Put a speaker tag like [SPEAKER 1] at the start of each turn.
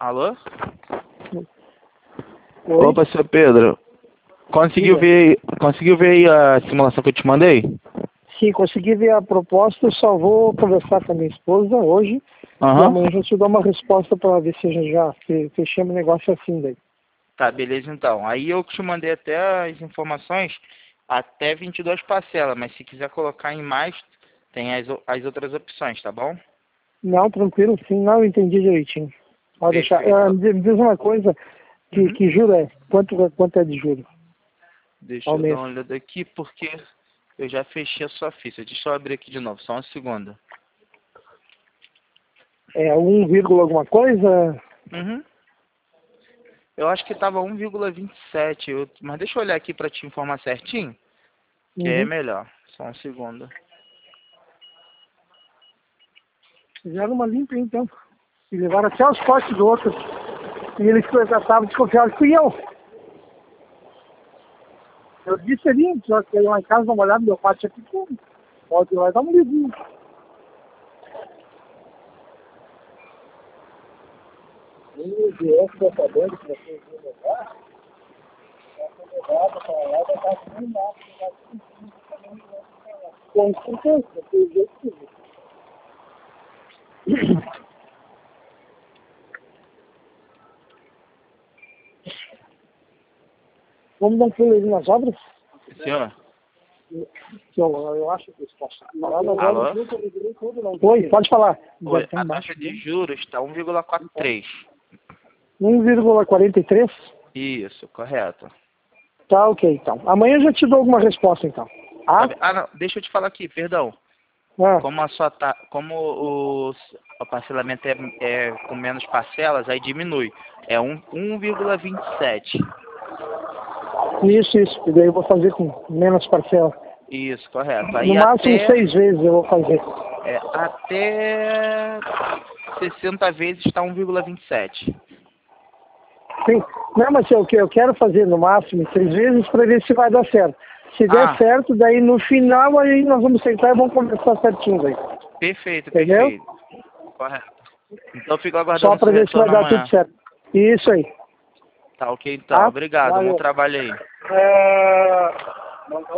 [SPEAKER 1] Alô?
[SPEAKER 2] Oi?
[SPEAKER 1] Opa, seu Pedro. Conseguiu ver aí a simulação que eu te mandei?
[SPEAKER 2] Sim, consegui ver a proposta, eu só vou conversar com a minha esposa hoje e
[SPEAKER 1] Aham.
[SPEAKER 2] amanhã a gente dá uma resposta para ver se a gente já fechamos o negócio assim daí.
[SPEAKER 1] Tá, beleza então. Aí eu te mandei até as informações até 22 parcelas, mas se quiser colocar em mais, tem as outras opções, tá bom?
[SPEAKER 2] Não, tranquilo, sim, não, eu entendi direitinho. Pode deixar.
[SPEAKER 1] Perfeito.
[SPEAKER 2] Me diz uma coisa,
[SPEAKER 1] Uhum.
[SPEAKER 2] que juro é? Quanto é de juro
[SPEAKER 1] Deixa
[SPEAKER 2] ao
[SPEAKER 1] eu dar
[SPEAKER 2] mês?
[SPEAKER 1] uma olhada aqui, porque eu já fechei a sua ficha. Deixa eu abrir aqui de novo, só uma segunda.
[SPEAKER 2] É 1, alguma coisa?
[SPEAKER 1] Uhum. Eu acho que tava 1,27, mas deixa eu olhar aqui para te informar certinho, que é
[SPEAKER 2] Uhum.
[SPEAKER 1] melhor. Só um segundo.
[SPEAKER 2] Fizeram uma limpa então. E levaram até os potes do outro. E eles já estavam desconfiados que fui eu. Eu disse ali, só que aí lá em casa, dá uma olhada, meu pátio é pequeno. Pode ir lá e dar um livrinho. Com certeza, do jeito que vamos dar um pulo ali nas obras?
[SPEAKER 1] Senhor?
[SPEAKER 2] Que eu acho que posso.
[SPEAKER 1] Alô?
[SPEAKER 2] Oi, pode falar.
[SPEAKER 1] Oi,
[SPEAKER 2] Deve estar
[SPEAKER 1] a
[SPEAKER 2] embaixo.
[SPEAKER 1] taxa de juros está 1,43.
[SPEAKER 2] 1,43?
[SPEAKER 1] Isso, correto.
[SPEAKER 2] Tá, ok, então. Amanhã eu já te dou alguma resposta, então.
[SPEAKER 1] Tá
[SPEAKER 2] Ah?
[SPEAKER 1] bem. Ah, não, deixa eu te falar aqui, perdão.
[SPEAKER 2] Ah,
[SPEAKER 1] O parcelamento é com menos parcelas, aí diminui. É 1,27.
[SPEAKER 2] isso. E daí eu vou fazer com menos parcela.
[SPEAKER 1] Isso, correto.
[SPEAKER 2] No
[SPEAKER 1] Aí
[SPEAKER 2] máximo
[SPEAKER 1] até,
[SPEAKER 2] 6 vezes eu vou fazer.
[SPEAKER 1] até 60 vezes está 1,27.
[SPEAKER 2] Sim. Não, mas é o que eu quero fazer no máximo 6 vezes para ver se vai dar certo. Se der
[SPEAKER 1] Ah,
[SPEAKER 2] certo, daí no final aí nós vamos sentar e vamos conversar certinho daí.
[SPEAKER 1] perfeito,
[SPEAKER 2] Entendeu?
[SPEAKER 1] perfeito. Correto. Então eu fico
[SPEAKER 2] Só
[SPEAKER 1] aguardando
[SPEAKER 2] para
[SPEAKER 1] seu
[SPEAKER 2] ver se vai
[SPEAKER 1] retorno
[SPEAKER 2] dar tudo
[SPEAKER 1] amanhã.
[SPEAKER 2] certo. Isso aí.
[SPEAKER 1] Tá ok então.
[SPEAKER 2] Tá?
[SPEAKER 1] Obrigado. Bom
[SPEAKER 2] Valeu.
[SPEAKER 1] trabalho aí.